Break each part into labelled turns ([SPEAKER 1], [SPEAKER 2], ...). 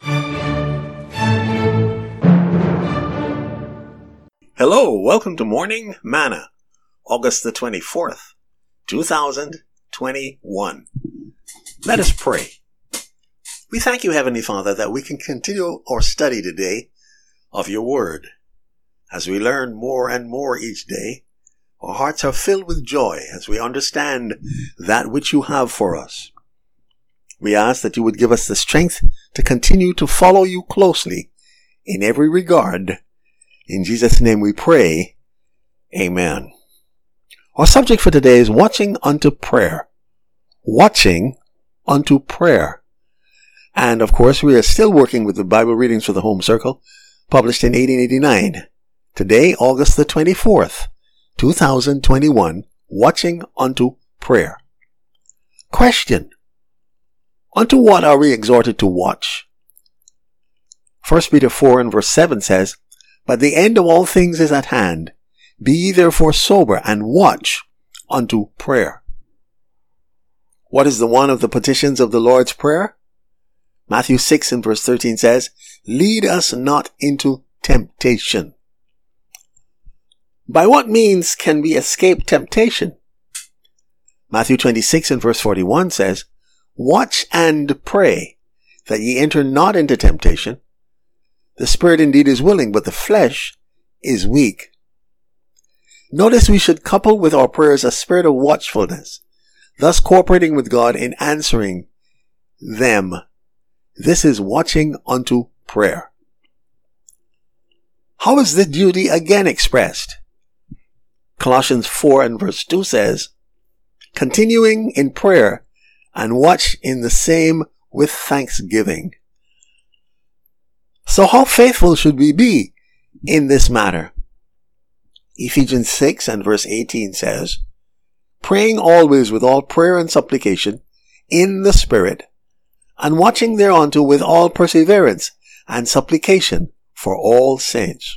[SPEAKER 1] Hello, welcome to Morning Manna, August the 24th, 2021. Let us pray. We thank you, Heavenly Father, that we can continue our study today of your word. As we learn more and more each day, our hearts are filled with joy as we understand that which you have for us. We ask that you would give us the strength to continue to follow you closely in every regard. In Jesus' name we pray. Amen. Our subject for today is watching unto prayer. Watching unto prayer. And of course, we are still working with the Bible readings for the Home Circle, published in 1889. Today, August the 24th, 2021, watching unto prayer. Question. Unto what are we exhorted to watch? 1 Peter 4 and verse 7 says, "But the end of all things is at hand. Be ye therefore sober and watch unto prayer." What is the one of the petitions of the Lord's Prayer? Matthew 6 and verse 13 says, "Lead us not into temptation." By what means can we escape temptation? Matthew 26 and verse 41 says, "Watch and pray, that ye enter not into temptation. The spirit indeed is willing, but the flesh is weak." Notice we should couple with our prayers a spirit of watchfulness, thus cooperating with God in answering them. This is watching unto prayer. How is this duty again expressed? Colossians 4 and verse 2 says, "Continuing in prayer, and watch in the same with thanksgiving." So how faithful should we be in this matter? Ephesians 6 and verse 18 says, "Praying always with all prayer and supplication in the Spirit, and watching thereunto with all perseverance and supplication for all saints."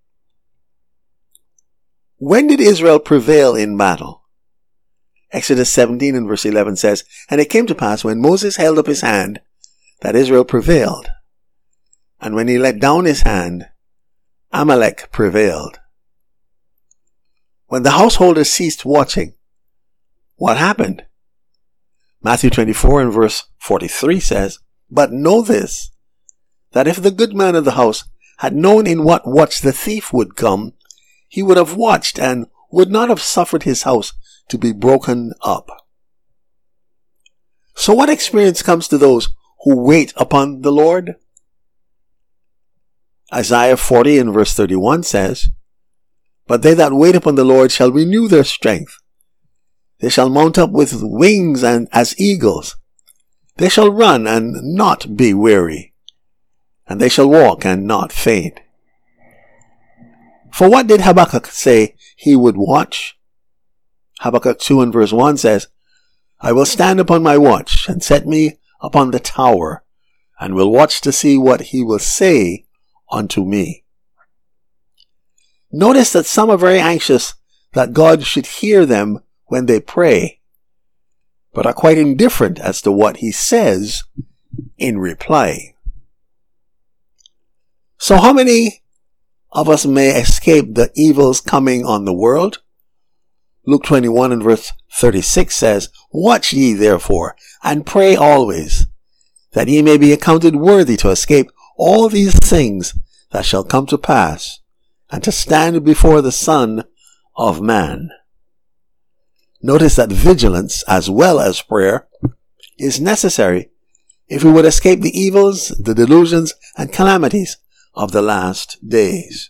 [SPEAKER 1] When did Israel prevail in battle? Exodus 17 and verse 11 says, "And it came to pass when Moses held up his hand, that Israel prevailed. And when he let down his hand, Amalek prevailed." When the householders ceased watching, what happened? Matthew 24 and verse 43 says, "But know this, that if the good man of the house had known in what watch the thief would come, he would have watched and would not have suffered his house to be broken up." So what experience comes to those who wait upon the Lord? Isaiah 40 and verse 31 says, "But they that wait upon the Lord shall renew their strength. They shall mount up with wings and as eagles. They shall run and not be weary, and they shall walk and not faint." For what did Habakkuk say he would watch? Habakkuk 2 and verse 1 says, "I will stand upon my watch, and set me upon the tower, and will watch to see what he will say unto me." Notice that some are very anxious that God should hear them when they pray, but are quite indifferent as to what he says in reply. So how many of us may escape the evils coming on the world? Luke 21 and verse 36 says, "Watch ye therefore, and pray always, that ye may be accounted worthy to escape all these things that shall come to pass, and to stand before the Son of Man." Notice that vigilance, as well as prayer, is necessary if we would escape the evils, the delusions, and calamities of the last days.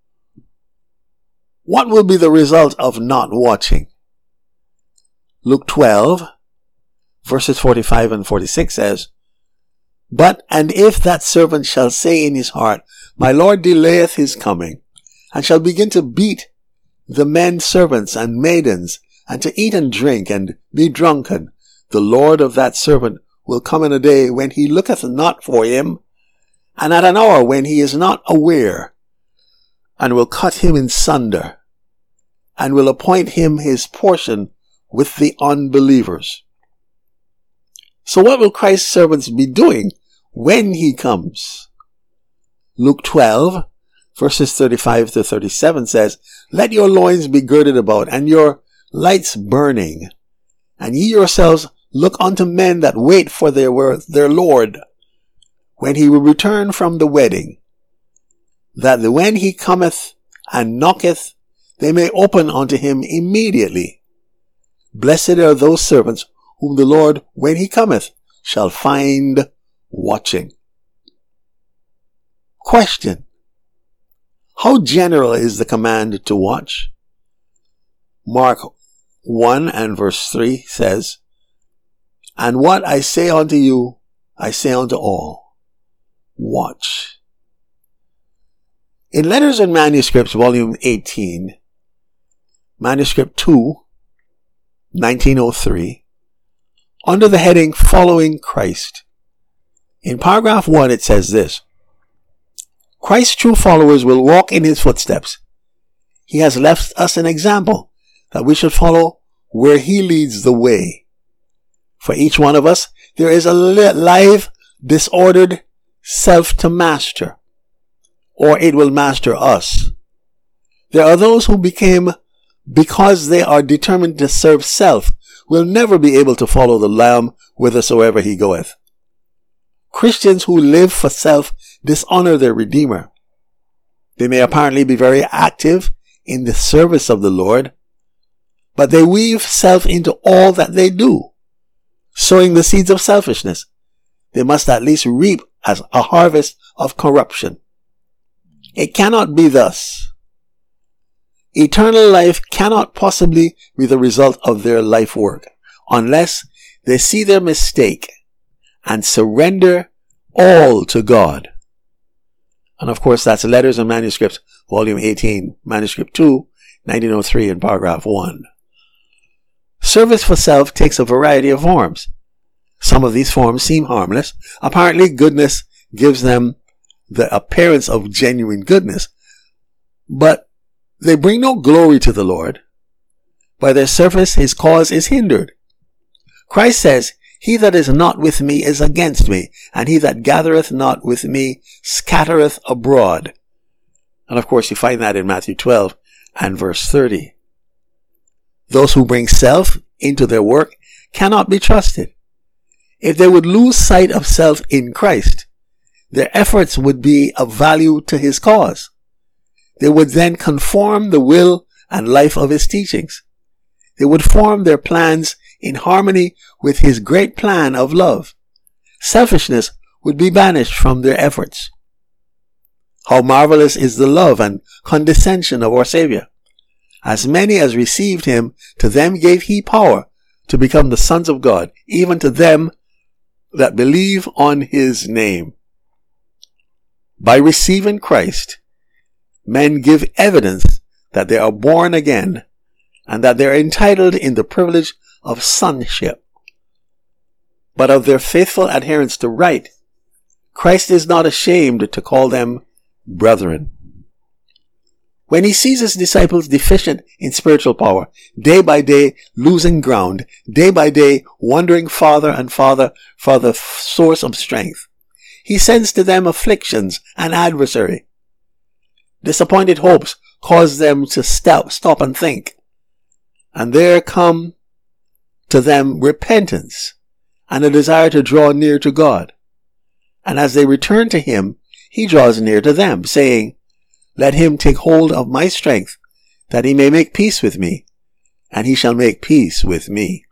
[SPEAKER 1] What will be the result of not watching? Luke 12, verses 45 and 46 says, "But, and if that servant shall say in his heart, My Lord delayeth his coming, and shall begin to beat the men servants and maidens, and to eat and drink, and be drunken, the Lord of that servant will come in a day when he looketh not for him, and at an hour when he is not aware, and will cut him in sunder, and will appoint him his portion with the unbelievers." So what will Christ's servants be doing when he comes. Luke 12, verses 35 to 37 says, let your loins be girded about, and your lights burning, and ye yourselves look unto men that wait for their Lord, when he will return from the wedding, that when he cometh and knocketh, they may open unto him immediately. Blessed are those servants whom the Lord, when he cometh, shall find watching. Question: how general is the command to watch? Mark 1 and verse 3 says, and what I say unto you, I say unto all, watch. In Letters and Manuscripts, volume 18, manuscript 2, 1903, under the heading Following Christ, in paragraph 1 it says this: Christ's true followers will walk in his footsteps. He has left us an example that we should follow where he leads the way. For each one of us, there is a live, disordered self to master, or it will master us. There are those who because they are determined to serve self, will never be able to follow the Lamb whithersoever he goeth. Christians who live for self dishonor their Redeemer. They may apparently be very active in the service of the Lord, but they weave self into all that they do, sowing the seeds of selfishness. They must at least reap as a harvest of corruption. It cannot be thus. Eternal life cannot possibly be the result of their life work unless they see their mistake and surrender all to God. And of course, that's Letters and Manuscripts, volume 18, manuscript 2, 1903, in paragraph 1. Service for self takes a variety of forms. Some of these forms seem harmless. Apparently, goodness gives them the appearance of genuine goodness, but they bring no glory to the Lord. By their surface, his cause is hindered. Christ says, he that is not with me is against me, and he that gathereth not with me scattereth abroad. And of course, you find that in Matthew 12 and verse 30. Those who bring self into their work cannot be trusted. If they would lose sight of self in Christ, their efforts would be of value to his cause. They would then conform the will and life of his teachings. They would form their plans in harmony with his great plan of love. Selfishness would be banished from their efforts. How marvelous is the love and condescension of our Savior. As many as received him, to them gave he power to become the sons of God, even to them that believe on his name. By receiving Christ, men give evidence that they are born again and that they are entitled in the privilege of sonship. But of their faithful adherence to right, Christ is not ashamed to call them brethren. When he sees his disciples deficient in spiritual power, day by day losing ground, day by day wandering farther and farther for the source of strength, he sends to them afflictions and adversary. Disappointed hopes cause them to stop and think. And there come to them repentance and a desire to draw near to God. And as they return to him, he draws near to them, saying, let him take hold of my strength, that he may make peace with me, and he shall make peace with me.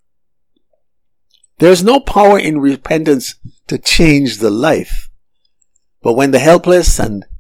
[SPEAKER 1] There is no power in repentance to change the life. But when the helpless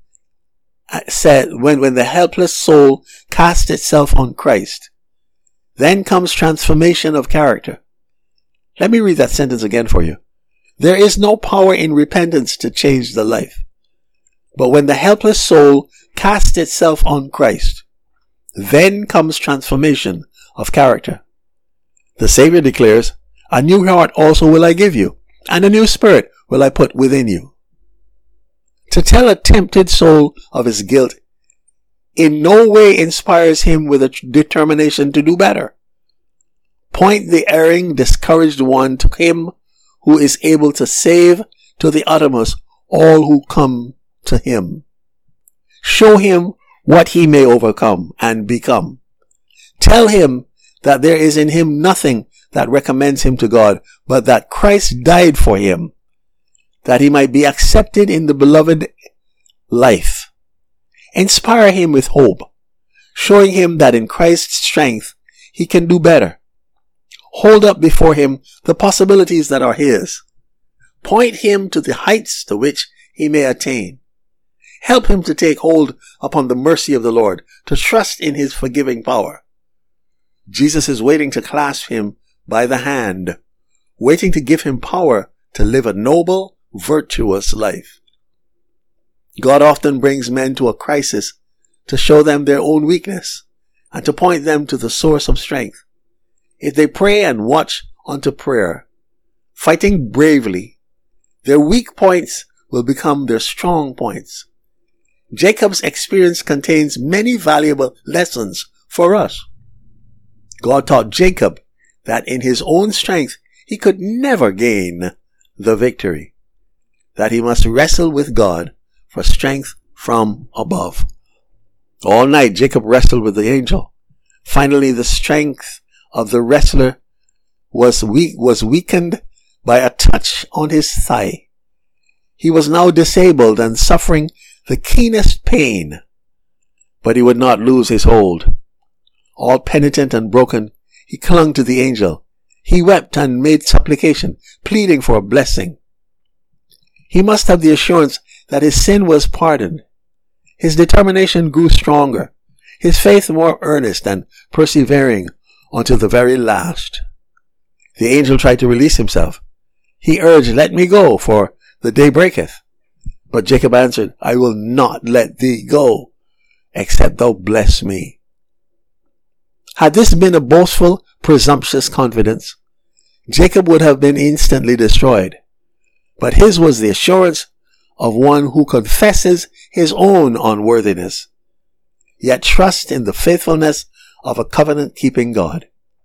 [SPEAKER 1] when the helpless soul casts itself on Christ, then comes transformation of character. Let me read that sentence again for you. There is no power in repentance to change the life. But when the helpless soul casts itself on Christ, then comes transformation of character. The Savior declares, a new heart also will I give you, and a new spirit will I put within you. To tell a tempted soul of his guilt in no way inspires him with a determination to do better. Point the erring, discouraged one to him who is able to save, to the uttermost all who come to him. Show him what he may overcome and become. Tell him that there is in him nothing that recommends him to God, but that Christ died for him, that he might be accepted in the beloved life. Inspire him with hope, showing him that in Christ's strength he can do better. Hold up before him the possibilities that are his. Point him to the heights to which he may attain. Help him to take hold upon the mercy of the Lord, to trust in his forgiving power. Jesus is waiting to clasp him by the hand, waiting to give him power to live a noble, virtuous life. God often brings men to a crisis to show them their own weakness and to point them to the source of strength. If they pray and watch unto prayer, fighting bravely, their weak points will become their strong points. Jacob's experience contains many valuable lessons for us. God taught Jacob that in his own strength he could never gain the victory, that he must wrestle with God for strength from above. All night Jacob wrestled with the angel. Finally, the strength of the wrestler was weakened by a touch on his thigh. He was now disabled and suffering the keenest pain, but he would not lose his hold. All penitent and broken, he clung to the angel. He wept and made supplication, pleading for a blessing. He must have the assurance that his sin was pardoned. His determination grew stronger, his faith more earnest and persevering until the very last. The angel tried to release himself. He urged, "Let me go, for the day breaketh." But Jacob answered, "I will not let thee go, except thou bless me." Had this been a boastful, presumptuous confidence, Jacob would have been instantly destroyed. But his was the assurance of one who confesses his own unworthiness, yet trusts in the faithfulness of a covenant-keeping God.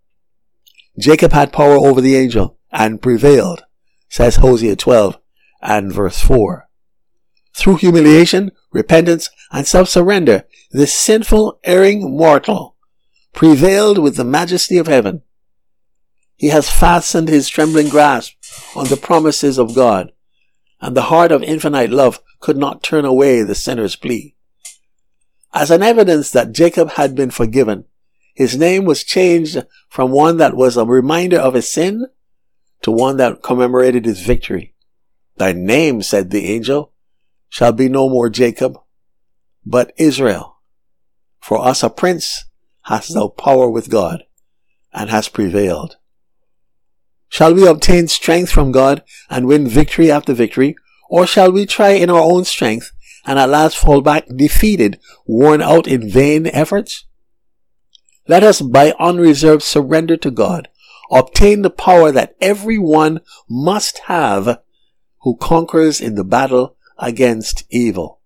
[SPEAKER 1] Jacob had power over the angel and prevailed, says Hosea 12 and verse 4. Through humiliation, repentance, and self-surrender, this sinful, erring mortal prevailed with the majesty of heaven. He has fastened his trembling grasp on the promises of God, and the heart of infinite love could not turn away the sinner's plea. As an evidence that Jacob had been forgiven, his name was changed from one that was a reminder of his sin to one that commemorated his victory. "Thy name," said the angel, "shall be no more Jacob, but Israel. For us a prince hast thou power with God, and hast prevailed." Shall we obtain strength from God and win victory after victory, or shall we try in our own strength and at last fall back defeated, worn out in vain efforts? Let us by unreserved surrender to God obtain the power that every one must have who conquers in the battle against evil.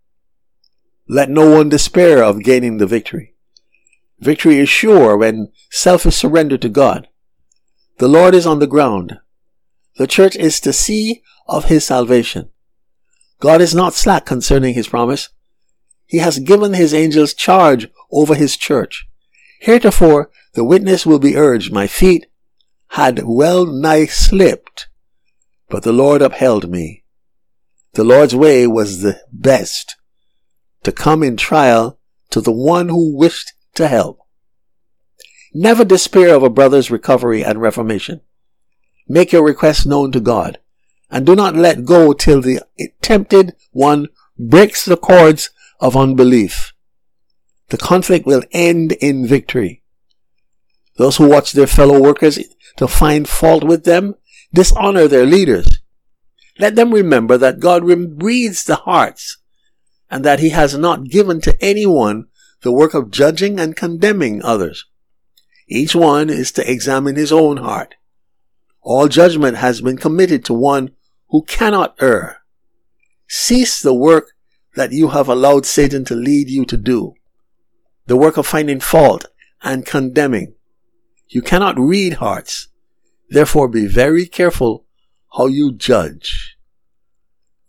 [SPEAKER 1] Let no one despair of gaining the victory. Victory is sure when self is surrendered to God. The Lord is on the ground. The church is to see of his salvation. God is not slack concerning his promise. He has given his angels charge over his church. Heretofore the witness will be urged, "My feet had well nigh slipped, but the Lord upheld me." The Lord's way was the best, to come in trial to the one who wished to help. Never despair of a brother's recovery and reformation. Make your request known to God, and do not let go till the tempted one breaks the cords of unbelief. The conflict will end in victory. Those who watch their fellow workers to find fault with them dishonor their leaders. Let them remember that God reads the hearts, and that he has not given to anyone the work of judging and condemning others. Each one is to examine his own heart. All judgment has been committed to one who cannot err. Cease the work that you have allowed Satan to lead you to do, the work of finding fault and condemning. You cannot read hearts. Therefore be very careful how you judge.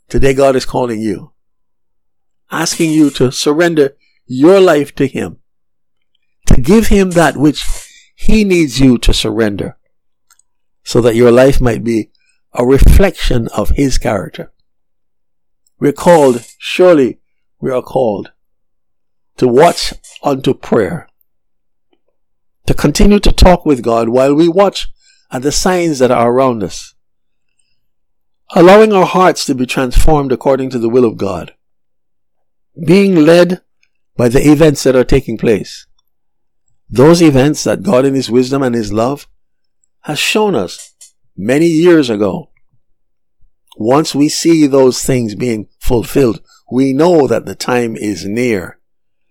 [SPEAKER 1] Today God is calling you, asking you to surrender your life to Him, to give Him that which He needs you to surrender, so that your life might be a reflection of His character. We're called, surely we are called, to watch unto prayer, to continue to talk with God while we watch at the signs that are around us, allowing our hearts to be transformed according to the will of God, being led by the events that are taking place, those events that God in His wisdom and His love has shown us many years ago. Once we see those things being fulfilled, we know that the time is near.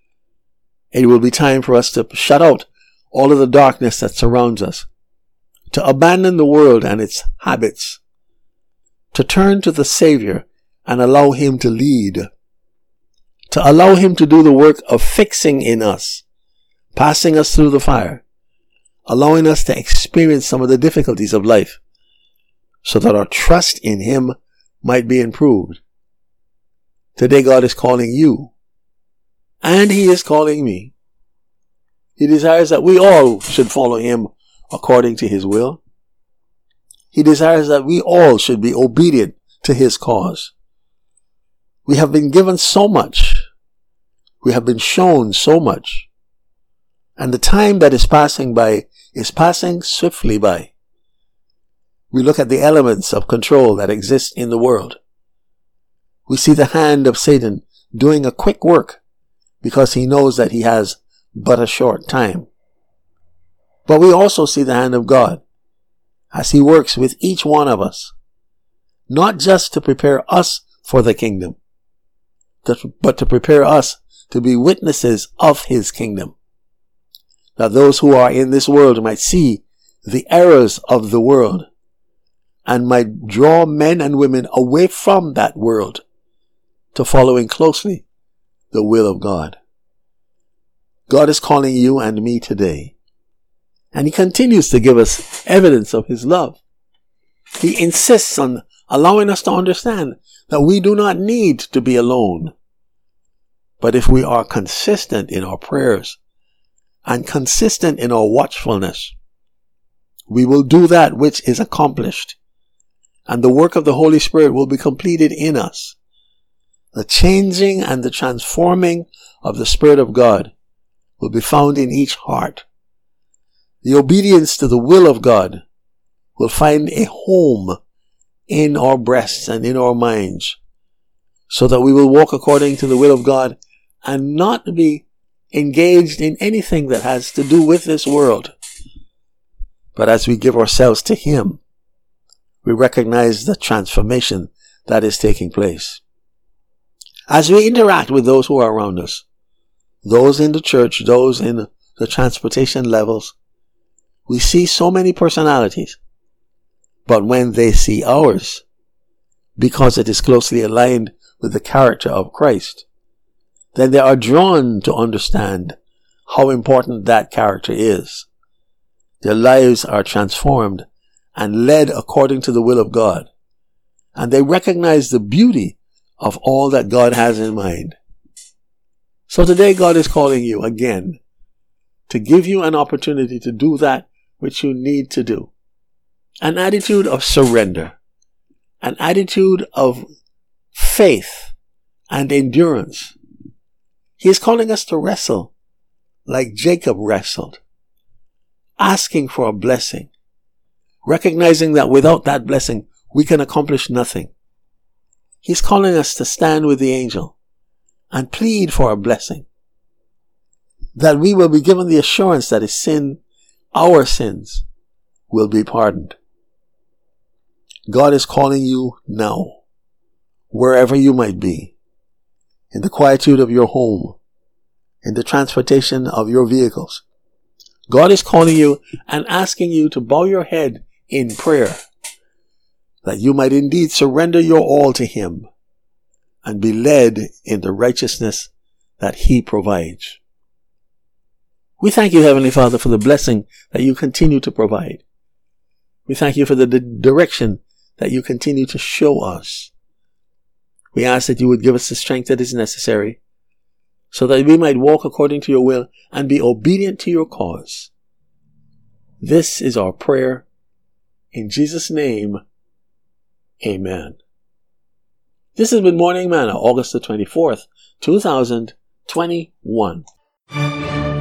[SPEAKER 1] It will be time for us to shut out all of the darkness that surrounds us, to abandon the world and its habits, to turn to the Savior and allow Him to lead, to allow Him to do the work of fixing in us, passing us through the fire, allowing us to experience some of the difficulties of life, so that our trust in Him might be improved. Today God is calling you, and He is calling me. He desires that we all should follow Him according to His will. He desires that we all should be obedient to His cause. We have been given so much. We have been shown so much. And the time that is passing by is passing swiftly by. We look at the elements of control that exist in the world. We see the hand of Satan doing a quick work because he knows that he has but a short time. But we also see the hand of God as He works with each one of us, not just to prepare us for the kingdom, but to prepare us to be witnesses of His kingdom, that those who are in this world might see the errors of the world and might draw men and women away from that world to following closely the will of God. God is calling you and me today, and He continues to give us evidence of His love. He insists on allowing us to understand that we do not need to be alone. But if we are consistent in our prayers and consistent in our watchfulness, we will do that which is accomplished, and the work of the Holy Spirit will be completed in us. The changing and the transforming of the Spirit of God will be found in each heart. The obedience to the will of God will find a home in our breasts and in our minds, so that we will walk according to the will of God and not be engaged in anything that has to do with this world. But as we give ourselves to Him, we recognize the transformation that is taking place. As we interact with those who are around us, those in the church, those in the transportation levels, we see so many personalities. But when they see ours, because it is closely aligned with the character of Christ, then they are drawn to understand how important that character is. Their lives are transformed and led according to the will of God, and they recognize the beauty of all that God has in mind. So today God is calling you again to give you an opportunity to do that which you need to do. An attitude of surrender, an attitude of faith and endurance. He is calling us to wrestle like Jacob wrestled, asking for a blessing, recognizing that without that blessing we can accomplish nothing. He's calling us to stand with the angel and plead for a blessing, that we will be given the assurance that our sins will be pardoned. God is calling you now, wherever you might be, in the quietude of your home, in the transportation of your vehicles. God is calling you and asking you to bow your head in prayer, that you might indeed surrender your all to Him and be led in the righteousness that He provides. We thank you, Heavenly Father, for the blessing that you continue to provide. We thank you for the direction that you continue to show us.
[SPEAKER 2] We ask that you would give us the strength that is necessary so that we might walk according to your will and be obedient to your cause. This is our prayer. In Jesus' name, amen. This has been Morning Manna, August the 24th, 2021.